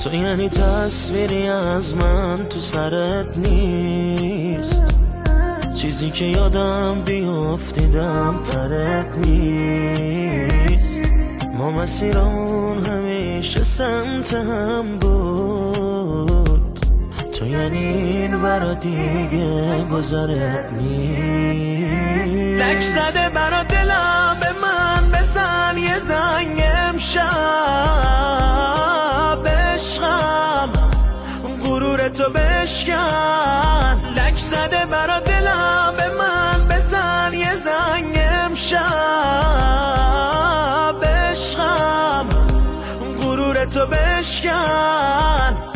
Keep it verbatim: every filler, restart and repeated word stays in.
تو یعنی تصویری از من تو سرت نیست، چیزی که یادم بیافتیدم پرت نیست. ما مسیرمون همیشه سمت هم بود، تو یعنی این برا دیگه گذرت نیست. لک زده برا دلم به من بزن یه زنگ امشب عشقم، غرورتو بشکن. لک زده برا دلم به من بزن یه زنگ امشب عشقم، غرورتو بشکن.